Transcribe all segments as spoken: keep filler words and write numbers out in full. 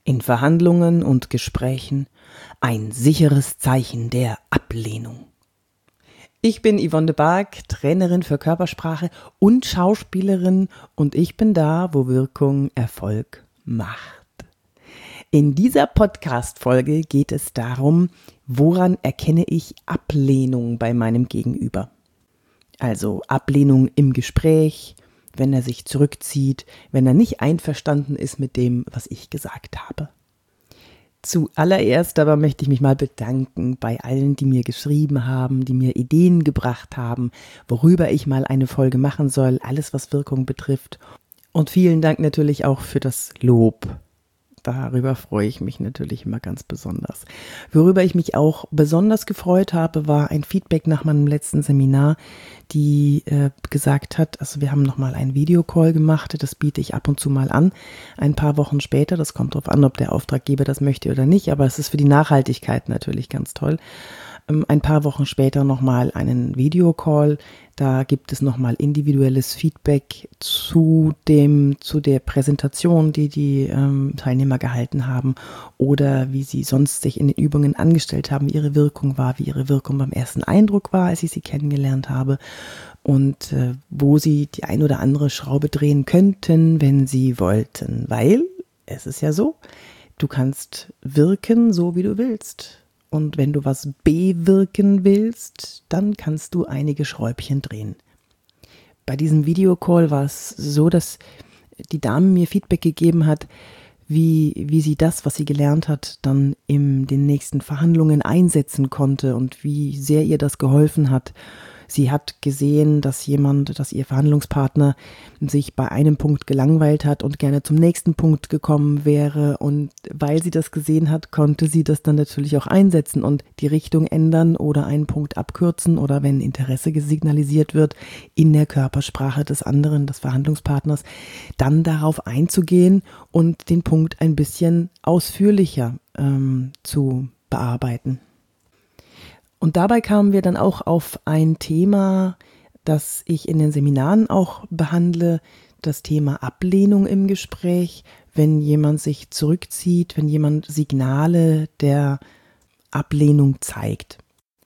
In Verhandlungen und Gesprächen ein sicheres Zeichen der Ablehnung. Ich bin Yvonne de Barg, Trainerin für Körpersprache und Schauspielerin, und ich bin da, wo Wirkung Erfolg macht. In dieser Podcast-Folge geht es darum, woran erkenne ich Ablehnung bei meinem Gegenüber? Also Ablehnung im Gespräch, wenn er sich zurückzieht, wenn er nicht einverstanden ist mit dem, was ich gesagt habe. Zuallererst aber möchte ich mich mal bedanken bei allen, die mir geschrieben haben, die mir Ideen gebracht haben, worüber ich mal eine Folge machen soll, alles was Wirkung betrifft. Und vielen Dank natürlich auch für das Lob. Darüber freue ich mich natürlich immer ganz besonders. Worüber ich mich auch besonders gefreut habe, war ein Feedback nach meinem letzten Seminar, die äh, gesagt hat, also wir haben nochmal einen Videocall gemacht, das biete ich ab und zu mal an, ein paar Wochen später, das kommt darauf an, ob der Auftraggeber das möchte oder nicht, aber es ist für die Nachhaltigkeit natürlich ganz toll. Ähm, ein paar Wochen später nochmal einen Videocall, da gibt es nochmal individuelles Feedback zu dem, zu der Präsentation, die die ähm, Teilnehmer gehalten haben oder wie sie sonst sich in den Übungen angestellt haben, wie ihre Wirkung war, wie ihre Wirkung beim ersten Eindruck war, als ich sie kennengelernt habe und äh, wo sie die ein oder andere Schraube drehen könnten, wenn sie wollten, weil es ist ja so, du kannst wirken, so wie du willst. Und wenn du was bewirken willst, dann kannst du einige Schräubchen drehen. Bei diesem Videocall war es so, dass die Dame mir Feedback gegeben hat, wie, wie sie das, was sie gelernt hat, dann in den nächsten Verhandlungen einsetzen konnte und wie sehr ihr das geholfen hat. Sie hat gesehen, dass jemand, dass ihr Verhandlungspartner sich bei einem Punkt gelangweilt hat und gerne zum nächsten Punkt gekommen wäre. Und weil sie das gesehen hat, konnte sie das dann natürlich auch einsetzen und die Richtung ändern oder einen Punkt abkürzen oder wenn Interesse signalisiert wird, in der Körpersprache des anderen, des Verhandlungspartners, dann darauf einzugehen und den Punkt ein bisschen ausführlicher ähm, zu bearbeiten. Und dabei kamen wir dann auch auf ein Thema, das ich in den Seminaren auch behandle, das Thema Ablehnung im Gespräch, wenn jemand sich zurückzieht, wenn jemand Signale der Ablehnung zeigt.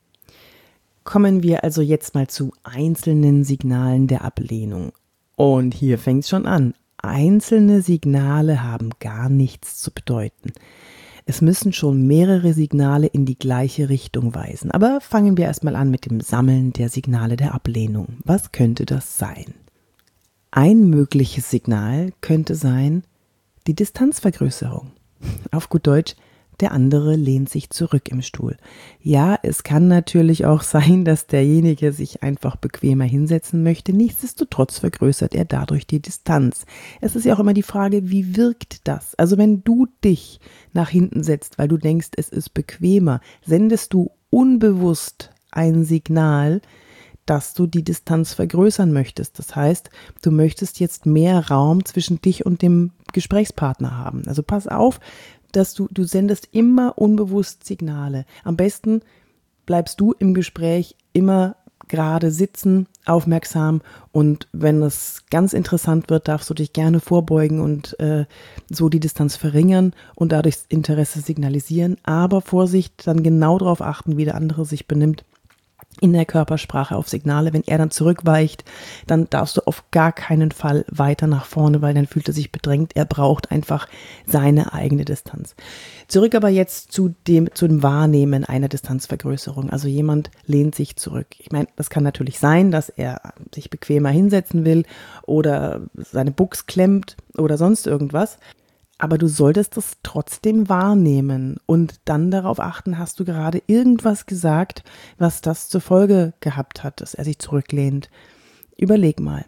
Kommen wir also jetzt mal zu einzelnen Signalen der Ablehnung. Und hier fängt es schon an. Einzelne Signale haben gar nichts zu bedeuten. Es müssen schon mehrere Signale in die gleiche Richtung weisen. Aber fangen wir erstmal an mit dem Sammeln der Signale der Ablehnung. Was könnte das sein? Ein mögliches Signal könnte sein die Distanzvergrößerung. Auf gut Deutsch, der andere lehnt sich zurück im Stuhl. Ja, es kann natürlich auch sein, dass derjenige sich einfach bequemer hinsetzen möchte. Nichtsdestotrotz vergrößert er dadurch die Distanz. Es ist ja auch immer die Frage, wie wirkt das? Also wenn du dich nach hinten setzt, weil du denkst, es ist bequemer, sendest du unbewusst ein Signal, dass du die Distanz vergrößern möchtest. Das heißt, du möchtest jetzt mehr Raum zwischen dich und dem Gesprächspartner haben. Also pass auf, dass du, du sendest immer unbewusst Signale. Am besten bleibst du im Gespräch immer gerade sitzen, aufmerksam, und wenn es ganz interessant wird, darfst du dich gerne vorbeugen und äh, so die Distanz verringern und dadurch Interesse signalisieren. Aber Vorsicht, dann genau darauf achten, wie der andere sich benimmt in der Körpersprache auf Signale. Wenn er dann zurückweicht, dann darfst du auf gar keinen Fall weiter nach vorne, weil dann fühlt er sich bedrängt. Er braucht einfach seine eigene Distanz. Zurück aber jetzt zu dem, zu dem Wahrnehmen einer Distanzvergrößerung. Also jemand lehnt sich zurück. Ich meine, das kann natürlich sein, dass er sich bequemer hinsetzen will oder seine Buchs klemmt oder sonst irgendwas. Aber du solltest das trotzdem wahrnehmen und dann darauf achten, hast du gerade irgendwas gesagt, was das zur Folge gehabt hat, dass er sich zurücklehnt. Überleg mal.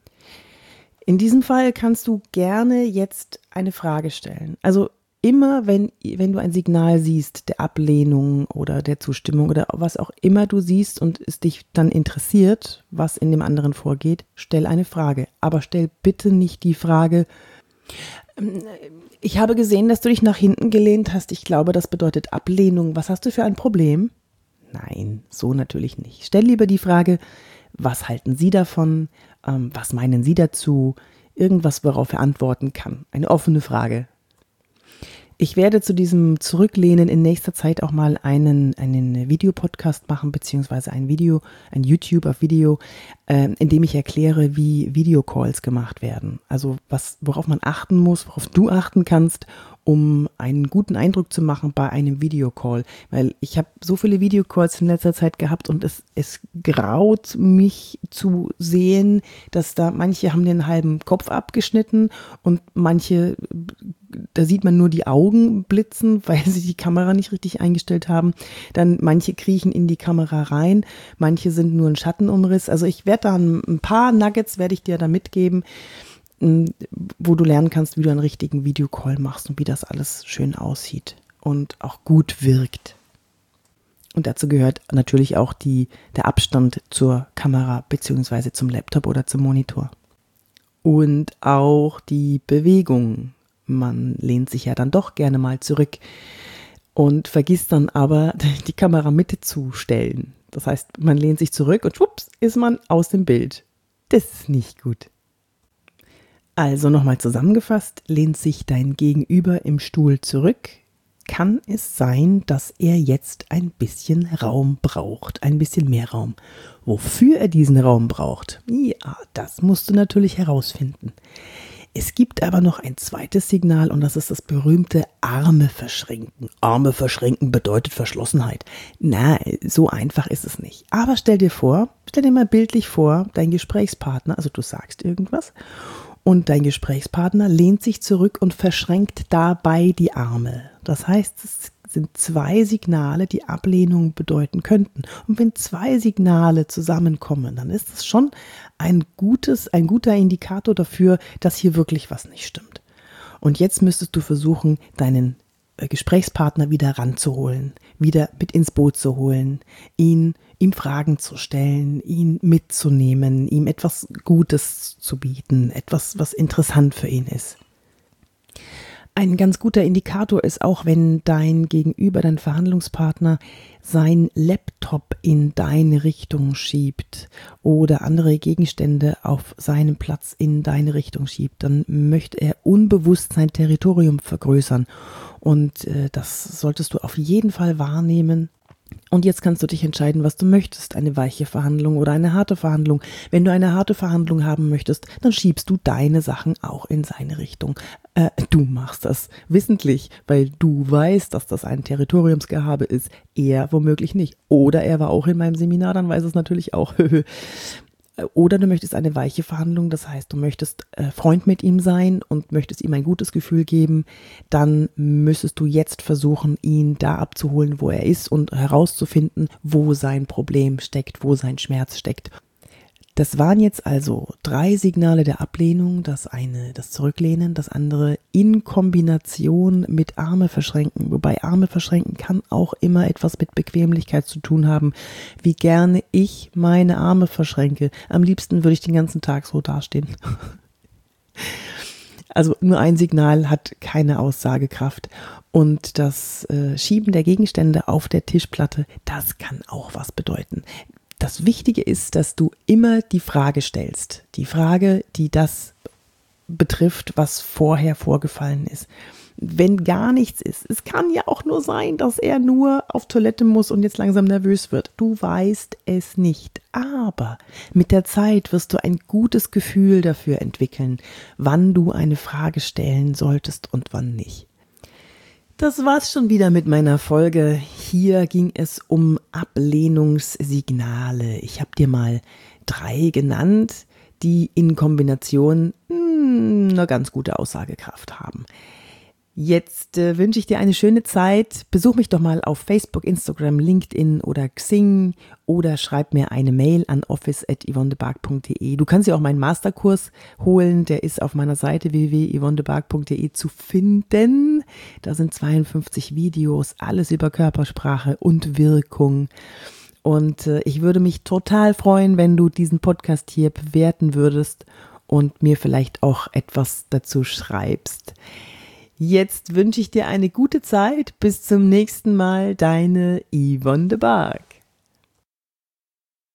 In diesem Fall kannst du gerne jetzt eine Frage stellen. Also immer, wenn, wenn du ein Signal siehst, der Ablehnung oder der Zustimmung oder was auch immer du siehst und es dich dann interessiert, was in dem anderen vorgeht, stell eine Frage. Aber stell bitte nicht die Frage, ich habe gesehen, dass du dich nach hinten gelehnt hast. Ich glaube, das bedeutet Ablehnung. Was hast du für ein Problem? Nein, so natürlich nicht. Stell lieber die Frage, was halten Sie davon? Ähm, was meinen Sie dazu? Irgendwas, worauf er antworten kann. Eine offene Frage. Ich werde zu diesem Zurücklehnen in nächster Zeit auch mal einen, einen Videopodcast machen, beziehungsweise ein Video, ein YouTube auf Video, äh, in dem ich erkläre, wie Videocalls gemacht werden. Also was, worauf man achten muss, worauf du achten kannst, um einen guten Eindruck zu machen bei einem Videocall. Weil ich habe so viele Videocalls in letzter Zeit gehabt und es, es graut mich zu sehen, dass da manche haben den halben Kopf abgeschnitten und manche, da sieht man nur die Augen blitzen, weil sie die Kamera nicht richtig eingestellt haben. Dann manche kriechen in die Kamera rein, manche sind nur ein Schattenumriss. Also ich werde da ein paar Nuggets werde ich dir da mitgeben, wo du lernen kannst, wie du einen richtigen Videocall machst und wie das alles schön aussieht und auch gut wirkt. Und dazu gehört natürlich auch die, der Abstand zur Kamera beziehungsweise zum Laptop oder zum Monitor. Und auch die Bewegung. Man lehnt sich ja dann doch gerne mal zurück und vergisst dann aber, die Kamera Mitte zu stellen. Das heißt, man lehnt sich zurück und schwupps, ist man aus dem Bild. Das ist nicht gut. Also nochmal zusammengefasst, lehnt sich dein Gegenüber im Stuhl zurück, kann es sein, dass er jetzt ein bisschen Raum braucht, ein bisschen mehr Raum. Wofür er diesen Raum braucht, ja, das musst du natürlich herausfinden. Es gibt aber noch ein zweites Signal und das ist das berühmte Arme verschränken. Arme verschränken bedeutet Verschlossenheit. Na, so einfach ist es nicht. Aber stell dir vor, stell dir mal bildlich vor, dein Gesprächspartner, also du sagst irgendwas und dein Gesprächspartner lehnt sich zurück und verschränkt dabei die Arme. Das heißt, es sind zwei Signale, die Ablehnung bedeuten könnten. Und wenn zwei Signale zusammenkommen, dann ist es schon ein gutes, ein guter Indikator dafür, dass hier wirklich was nicht stimmt. Und jetzt müsstest du versuchen, deinen Gesprächspartner wieder ranzuholen, wieder mit ins Boot zu holen, ihn, ihm Fragen zu stellen, ihn mitzunehmen, ihm etwas Gutes zu bieten, etwas, was interessant für ihn ist. Ein ganz guter Indikator ist auch, wenn dein Gegenüber, dein Verhandlungspartner, sein Laptop in deine Richtung schiebt oder andere Gegenstände auf seinem Platz in deine Richtung schiebt, dann möchte er unbewusst sein Territorium vergrößern. Und äh, das solltest du auf jeden Fall wahrnehmen. Und jetzt kannst du dich entscheiden, was du möchtest, eine weiche Verhandlung oder eine harte Verhandlung. Wenn du eine harte Verhandlung haben möchtest, dann schiebst du deine Sachen auch in seine Richtung. Äh, du machst das wissentlich, weil du weißt, dass das ein Territoriumsgehabe ist. Er womöglich nicht. Oder er war auch in meinem Seminar, dann weiß es natürlich auch. Oder du möchtest eine weiche Verhandlung, das heißt, du möchtest äh, Freund mit ihm sein und möchtest ihm ein gutes Gefühl geben, dann müsstest du jetzt versuchen, ihn da abzuholen, wo er ist und herauszufinden, wo sein Problem steckt, wo sein Schmerz steckt. Das waren jetzt also drei Signale der Ablehnung, das eine das Zurücklehnen, das andere in Kombination mit Arme verschränken, wobei Arme verschränken kann auch immer etwas mit Bequemlichkeit zu tun haben, wie gerne ich meine Arme verschränke. Am liebsten würde ich den ganzen Tag so dastehen. Also nur ein Signal hat keine Aussagekraft und das äh, Schieben der Gegenstände auf der Tischplatte, das kann auch was bedeuten. Das Wichtige ist, dass du immer die Frage stellst. Die Frage, die das betrifft, was vorher vorgefallen ist. Wenn gar nichts ist, es kann ja auch nur sein, dass er nur auf Toilette muss und jetzt langsam nervös wird. Du weißt es nicht. Aber mit der Zeit wirst du ein gutes Gefühl dafür entwickeln, wann du eine Frage stellen solltest und wann nicht. Das war's schon wieder mit meiner Folge. Hier ging es um Ablehnungssignale. Ich habe dir mal drei genannt, die in Kombination mh, eine ganz gute Aussagekraft haben. Jetzt äh, wünsche ich dir eine schöne Zeit. Besuch mich doch mal auf Facebook, Instagram, LinkedIn oder Xing oder schreib mir eine Mail an office at yvonnebark punkt de. Du kannst dir auch meinen Masterkurs holen, der ist auf meiner Seite w w w punkt yvonnebark punkt de zu finden. Da sind zweiundfünfzig Videos, alles über Körpersprache und Wirkung. Und äh, ich würde mich total freuen, wenn du diesen Podcast hier bewerten würdest und mir vielleicht auch etwas dazu schreibst. Jetzt wünsche ich dir eine gute Zeit. Bis zum nächsten Mal, deine Yvonne de Barg.